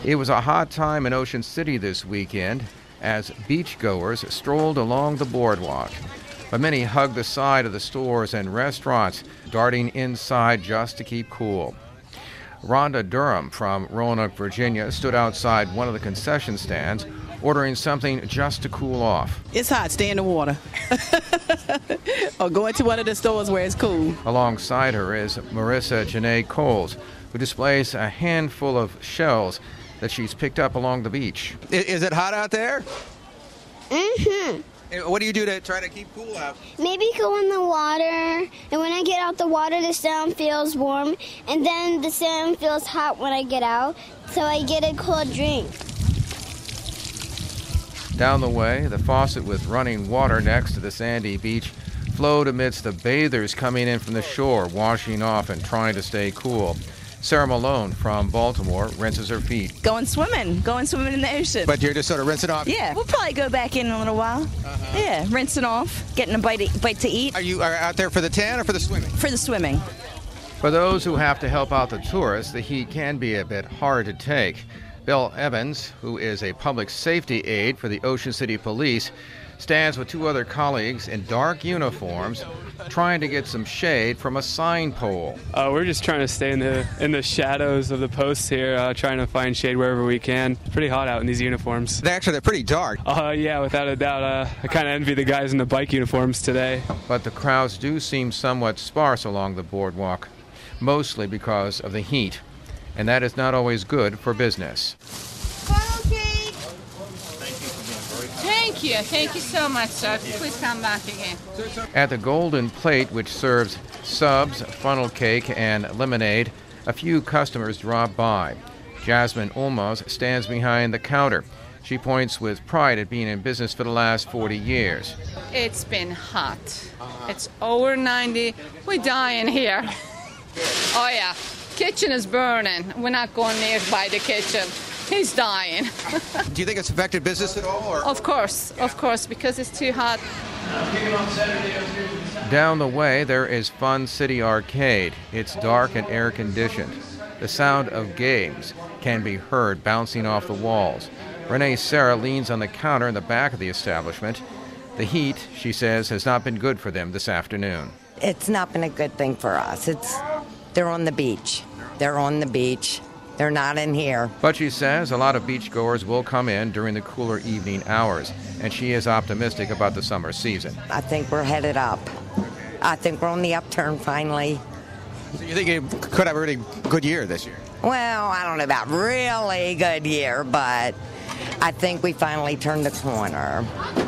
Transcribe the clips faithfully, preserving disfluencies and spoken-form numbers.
It was a hot time in Ocean City this weekend as beachgoers strolled along the boardwalk. But many hugged the side of the stores and restaurants, darting inside just to keep cool. Rhonda Durham from Roanoke, Virginia, stood outside one of the concession stands, ordering something just to cool off. It's hot, stay in the water. Or go into one of the stores where it's cool. Alongside her is Marissa Janae Coles, who displays a handful of shells that she's picked up along the beach. Is it hot out there? Mm-hmm. What do you do to try to keep cool out? Maybe go in the water, and when I get out the water, the sand feels warm, and then the sand feels hot when I get out, so I get a cold drink. Down the way, the faucet with running water next to the sandy beach flowed amidst the bathers coming in from the shore, washing off and trying to stay cool. Sarah Malone from Baltimore rinses her feet. Going swimming, going swimming in the ocean. But you're just sort of rinsing off? Yeah, we'll probably go back in in a little while. Uh-huh. Yeah, rinsing off, getting a bite to, bite to eat. Are you are out there for the tan or for the swimming? For the swimming. For those who have to help out the tourists, the heat can be a bit hard to take. Bill Evans, who is a public safety aide for the Ocean City Police, stands with two other colleagues in dark uniforms trying to get some shade from a sign pole. Uh, we're just trying to stay in the in the shadows of the posts here, uh, trying to find shade wherever we can. It's pretty hot out in these uniforms. They actually, they're pretty dark. Uh, yeah, without a doubt. Uh, I kind of envy the guys in the bike uniforms today. But the crowds do seem somewhat sparse along the boardwalk, mostly because of the heat. And that is not always good for business. Thank you. Thank you so much, sir. Please come back again. At the Golden Plate, which serves subs, funnel cake, and lemonade, a few customers drop by. Jasmine Olmos stands behind the counter. She points with pride at being in business for the last forty years. It's been hot. It's over ninety. We're dying here. Oh, yeah. Kitchen is burning. We're not going nearby the kitchen. He's dying. Do you think it's affected business at all? Or? Of course, of course, because it's too hot. Down the way, there is Fun City Arcade. It's dark and air-conditioned. The sound of games can be heard bouncing off the walls. Renee Serra leans on the counter in the back of the establishment. The heat, she says, has not been good for them this afternoon. It's not been a good thing for us. It's they're on the beach. They're on the beach. They're not in here. But she says a lot of beachgoers will come in during the cooler evening hours, and she is optimistic about the summer season. I think we're headed up. I think we're on the upturn finally. So you think you could have a really good year this year? Well, I don't know about really good year, but I think we finally turned the corner.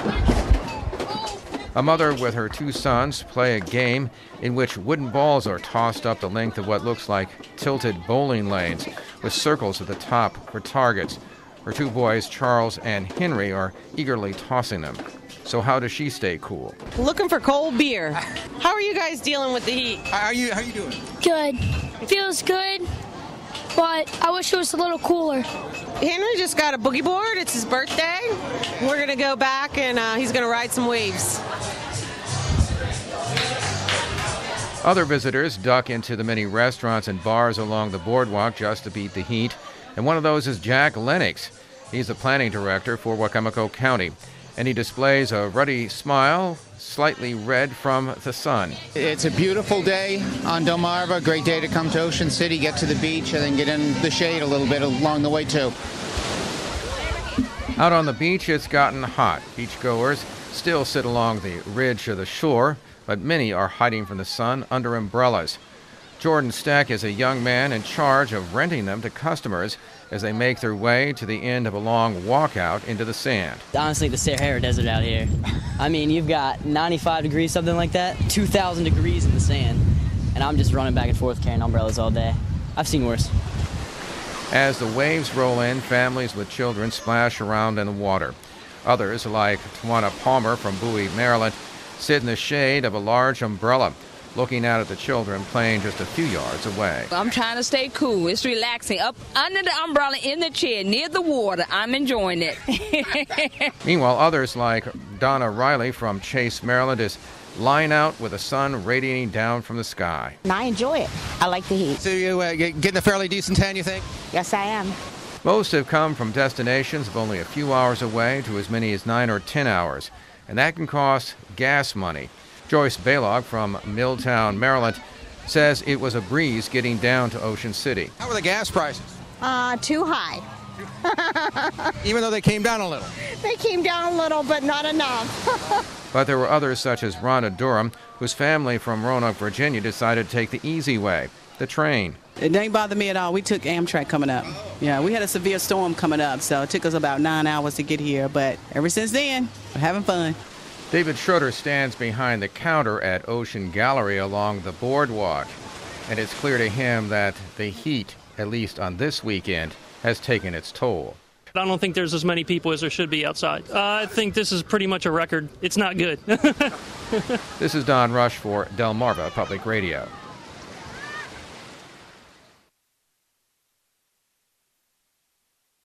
A mother with her two sons play a game in which wooden balls are tossed up the length of what looks like tilted bowling lanes with circles at the top for targets. Her two boys, Charles and Henry, are eagerly tossing them. So how does she stay cool? Looking for cold beer. How are you guys dealing with the heat? How are you, how are you doing? Good. Feels good, but I wish it was a little cooler. Henry just got a boogie board. It's his birthday. We're going to go back and uh, he's going to ride some waves. Other visitors duck into the many restaurants and bars along the boardwalk just to beat the heat. And one of those is Jack Lennox. He's the planning director for Wicomico County. And he displays a ruddy smile, slightly red from the sun. It's a beautiful day on Delmarva. Great day to come to Ocean City, get to the beach, and then get in the shade a little bit along the way, too. Out on the beach, it's gotten hot. Beachgoers still sit along the ridge of the shore, but many are hiding from the sun under umbrellas. Jordan Steck is a young man in charge of renting them to customers as they make their way to the end of a long walkout into the sand. Honestly, the Sahara Desert out here. I mean, you've got ninety-five degrees, something like that, two thousand degrees in the sand, and I'm just running back and forth carrying umbrellas all day. I've seen worse. As the waves roll in, families with children splash around in the water. Others, like Tawana Palmer from Bowie, Maryland, sit in the shade of a large umbrella, looking out at the children playing just a few yards away. I'm trying to stay cool. It's relaxing. Up under the umbrella in the chair near the water. I'm enjoying it. Meanwhile, others like Donna Riley from Chase, Maryland, is lying out with the sun radiating down from the sky. And I enjoy it. I like the heat. So you uh, getting a fairly decent tan, you think? Yes, I am. Most have come from destinations of only a few hours away to as many as nine or ten hours, and that can cost gas money. Joyce Balog from Milltown, Maryland, says it was a breeze getting down to Ocean City. How were the gas prices? Uh, too high. Even though they came down a little. They came down a little, but not enough. But there were others, such as Rhonda Durham, whose family from Roanoke, Virginia, decided to take the easy way, the train. It didn't bother me at all. We took Amtrak coming up. Yeah, we had a severe storm coming up, so it took us about nine hours to get here. But ever since then, we're having fun. David Schroeder stands behind the counter at Ocean Gallery along the boardwalk, and it's clear to him that the heat, at least on this weekend, has taken its toll. I don't think there's as many people as there should be outside. Uh, I think this is pretty much a record. It's not good. This is Don Rush for Delmarva Public Radio.